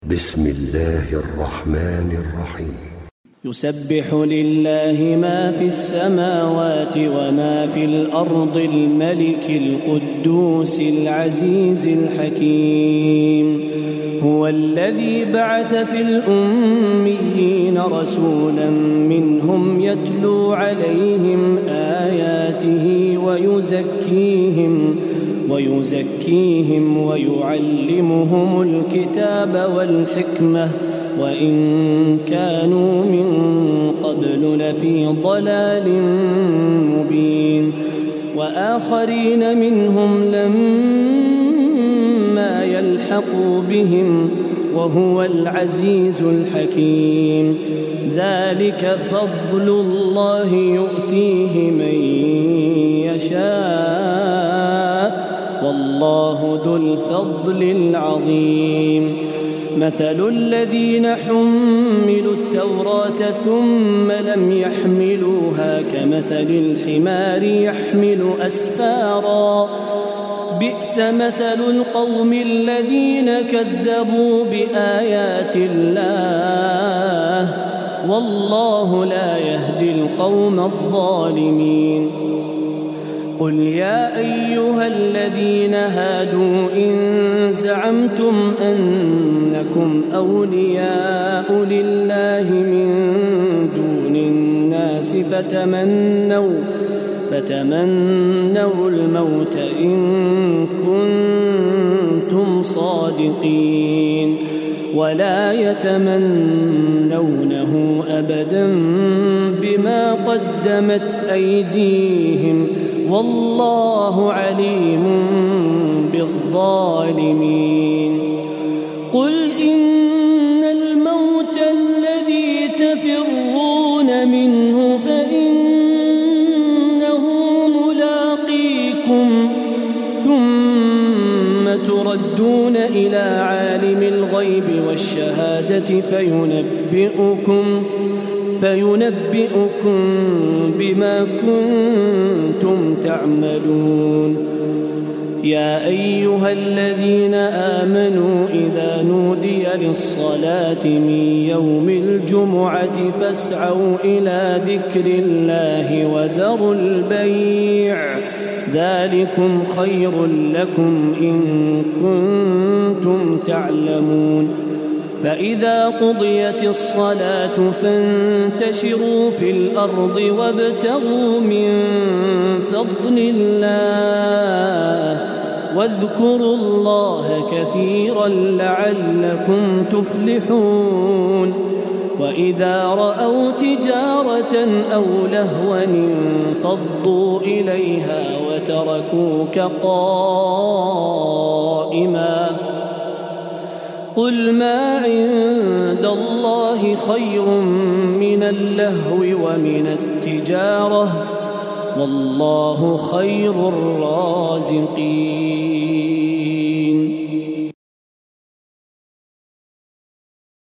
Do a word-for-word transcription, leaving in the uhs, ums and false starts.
بسم الله الرحمن الرحيم. يسبح لله ما في السماوات وما في الأرض الملك القدوس العزيز الحكيم. هو الذي بعث في الأميين رسولا منهم يتلو عليهم آياته ويزكيهم ويزكيهم ويعلمهم الكتاب والحكمة وإن كانوا من قبل لفي ضلال مبين. وآخرين منهم لما يلحقوا بهم وهو العزيز الحكيم. ذلك فضل الله يؤتيه من يشاء والله ذو الفضل العظيم. مثل الذين حملوا التوراة ثم لم يحملوها كمثل الحمار يحمل أسفارا بئس مثل القوم الذين كذبوا بآيات الله والله لا يهدي القوم الظالمين. قل يا أيها الذين هادوا إن زعمتم أنكم أولياء لله من دون الناس فتمنوا فتمنوا الموت إن كنتم صادقين ولا يتمنونه أبدا بما قدمت أيديهم والله عليم بالظالمين. قل إن الموت الذي تفرون منه فإنه ملاقيكم ثم تردون إلى عالم الغيب والشهادة فينبئكم فينبئكم بما كنتم تعملون. يا أيها الذين آمنوا إذا نودي للصلاة من يوم الجمعة فاسعوا إلى ذكر الله وذروا البيع ذلكم خير لكم إن كنتم تعلمون. فإذا قضيت الصلاة فانتشروا في الأرض وابتغوا من فضل الله واذكروا الله كثيرا لعلكم تفلحون. وإذا رأوا تجارة أو لهوا انفضوا إليها وتركوك قائما قل ما عند الله خير من اللهو ومن التجارة والله خير الرازقين.